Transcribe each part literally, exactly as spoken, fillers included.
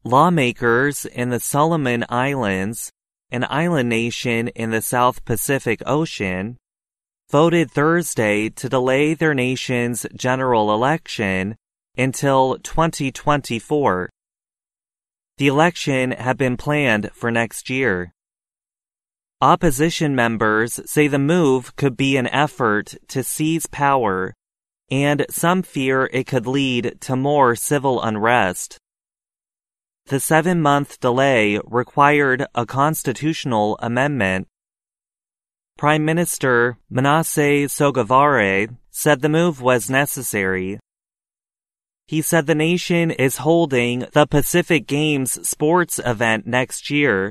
Lawmakers in the Solomon Islands, an island nation in the South Pacific Ocean, voted Thursday to delay their nation's general election until twenty twenty-four. The election had been planned for next year. Opposition members say the move could be an effort to seize power, and some fear it could lead to more civil unrest. The seven-month delay required a constitutional amendment. Prime Minister Manasseh Sogavare said the move was necessary. He said the nation is holding the Pacific Games sports event next year.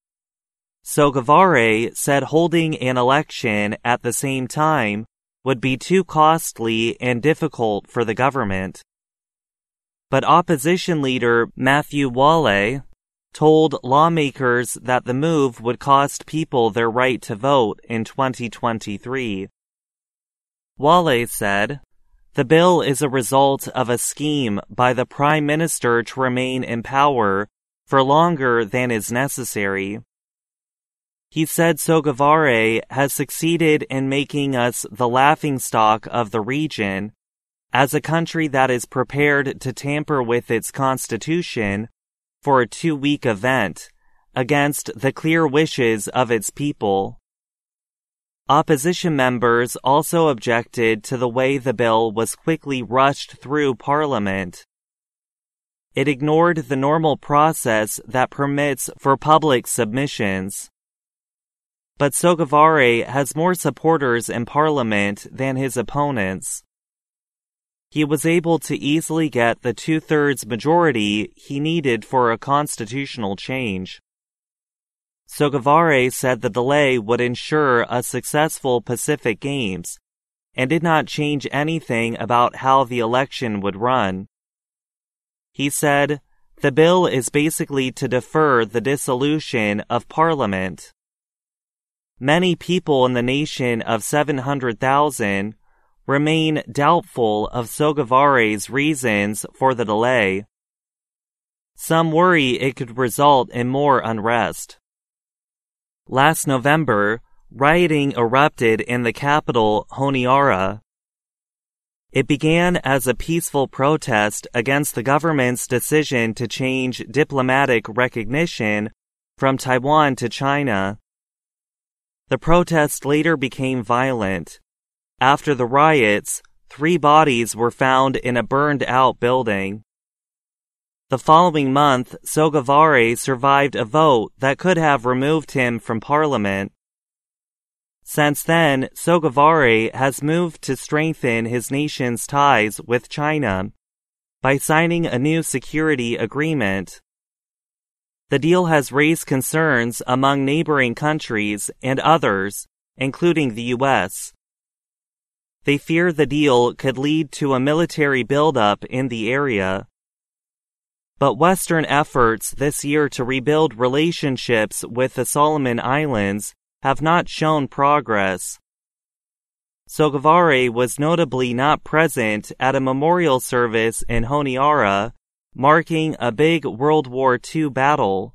Sogavare said holding an election at the same time would be too costly and difficult for the government. But opposition leader Matthew Wale told lawmakers that the move would cost people their right to vote in twenty twenty-three. Wale said, "The bill is a result of a scheme by the Prime Minister to remain in power for longer than is necessary." He said Sogavare has succeeded in making us the laughingstock of the region as a country that is prepared to tamper with its constitution for a two-week event against the clear wishes of its people. Opposition members also objected to the way the bill was quickly rushed through Parliament. It ignored the normal process that permits for public submissions. But Sogavare has more supporters in Parliament than his opponents. He was able to easily get the two-thirds majority he needed for a constitutional change. Sogavare said the delay would ensure a successful Pacific Games and did not change anything about how the election would run. He said, "The bill is basically to defer the dissolution of Parliament." Many people in the nation of seven hundred thousand remain doubtful of Sogavare's reasons for the delay. Some worry it could result in more unrest. Last November, rioting erupted in the capital, Honiara. It began as a peaceful protest against the government's decision to change diplomatic recognition from Taiwan to China. The protest later became violent. After the riots, three bodies were found in a burned-out building. The following month, Sogavare survived a vote that could have removed him from Parliament. Since then, Sogavare has moved to strengthen his nation's ties with China by signing a new security agreement. The deal has raised concerns among neighboring countries and others, including the U S. They fear the deal could lead to a military buildup in the area. But Western efforts this year to rebuild relationships with the Solomon Islands have not shown progress. Sogavare was notably not present at a memorial service in Honiara, marking a big World War Two battle.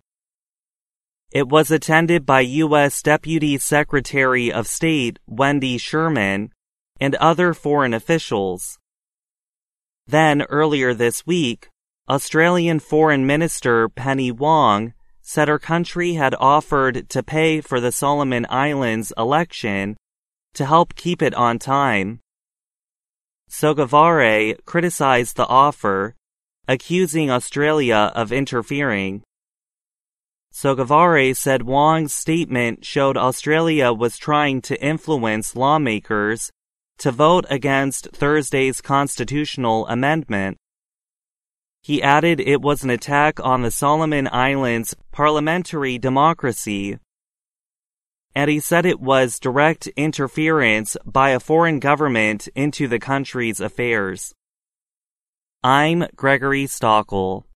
It was attended by U S Deputy Secretary of State Wendy Sherman and other foreign officials. Then, earlier this week, Australian Foreign Minister Penny Wong said her country had offered to pay for the Solomon Islands election to help keep it on time. Sogavare criticized the offer, accusing Australia of interfering. Sogavare said Wong's statement showed Australia was trying to influence lawmakers to vote against Thursday's constitutional amendment. He added it was an attack on the Solomon Islands' parliamentary democracy. And he said it was direct interference by a foreign government into the country's affairs. I'm Gregory Stockel.